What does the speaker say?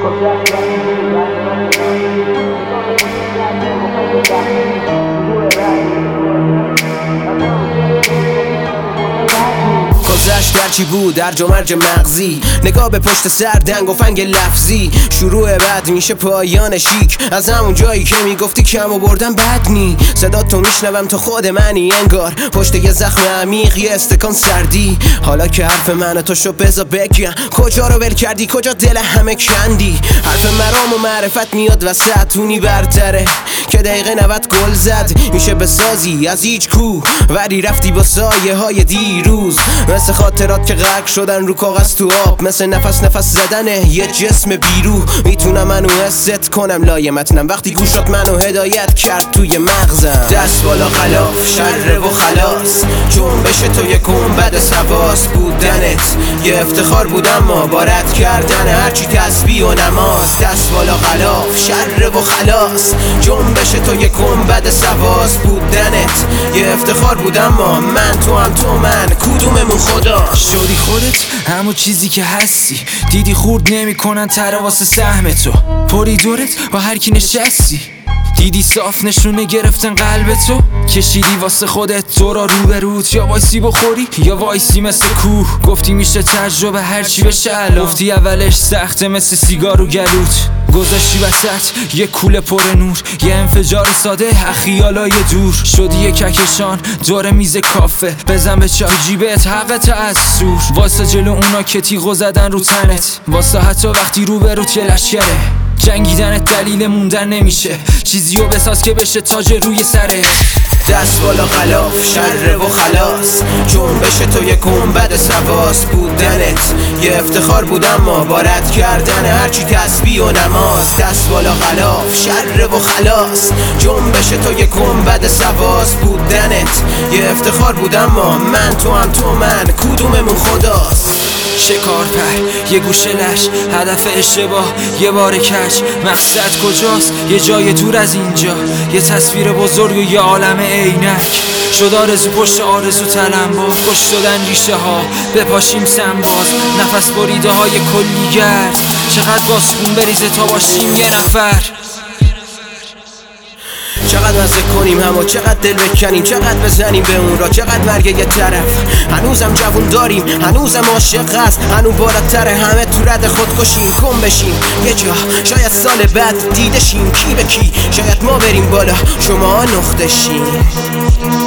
گذشت درچی بود درج و مرج مغزی، نگاه به پشت سر دنگ و فنگ لفظی. شروع بد میشه پایان شیک، از همون جایی که میگفتی کم و بردم بد نی. صدا تو میشنوم تو خود منی انگار، پشت یه زخم عمیق یه استکان سردی. حالا که حرف من تو شو بذار بگم، کجا رو ول کردی کجا دل همه کندی. حرف مرام و معرفت میاد وسط، اونی برتره که دقیقه 90 گل زد. میشه بسازی از هیچ کو ولی رفتی با سایه های دیروز، مثل خاطرات که غرق شدن رو کاغذ تو آب، مثل نفس زدن یه جسم بیرو. میتونم منو حست کنم لایه متنم وقتی گوشات منو هدایت کرد توی مغزم. دست بالا خلاف شر و خلاص، جنبش تو یه گنبد سواس. بودنت یه افتخار بود اما بارد کردن هرچی تسبیح و نماز. دست بالا خلاف شر و خلاص، جنبش تو یه گنبد سواس. بودنت یه افتخار بود اما من تو هم تو من، کدوممون خدا؟ شدی خودت همون چیزی که هستی، دیدی خورد نمی کنن تره واسه سهم تو. پری دورت با هر کی نشستی، دیدی صاف نشونه گرفتن قلب تو. کشیدی واسه خودت تو را روبروت، یا وایسی بخوری یا وایسی مثل کوه. گفتی میشه تجربه هرچی بشه الان، گفتی اولش سخته مثل سیگار و گلوت. گذاشتی وسط یه کوله پر نور، یه انفجار ساده خیالای دور. شدی یه کهکشان دور میز کافه، بزن به چای جیبت حقت از سور. واسه جلو اونا که تیغو زدن رو تنت، واسه حتی وقتی روبروت یه لشکره. جنگیدنت دلیل موندن نمیشه، چیزیو بساز که بشه تاج روی سرت. دست بالا خلاف شر و خلاص، جنبش تو یه گنبد سواس. بودنت یه افتخار بود اما بارد کردن هرچی تسبیح و نماز. دست بالا خلاف شر و خلاص، جنبش تو یه گنبد سواس. بودنت یه افتخار بود اما من تو هم تو من، کدوممون خداست؟ شکار پر یه گوشه لش، هدف اشتباه یه بار کش. مقصد کجاست؟ یه جای دور از اینجا، یه تصویر بزرگ و یه عالم عینک. شد آرزو پشت آرزو تلمبار، خوش شدن ریشه ها بپاشیم سنباز. نفس بریده های کلیگر، چقدر باسپون بریزه تا باشیم یه نفر. چقدر مزه کنیم همو، چقدر دل بکنیم، چقدر بزنیم به اون را، چقدر مرگ یه طرف. هنوزم جوون داریم، هنوزم عاشق است، هنوز بالاتر همه تو رد خودکشیم. کن بشیم یه جا، شاید سال بعد دیده شیم کی به کی. شاید ما بریم بالا شما نقطه شیم.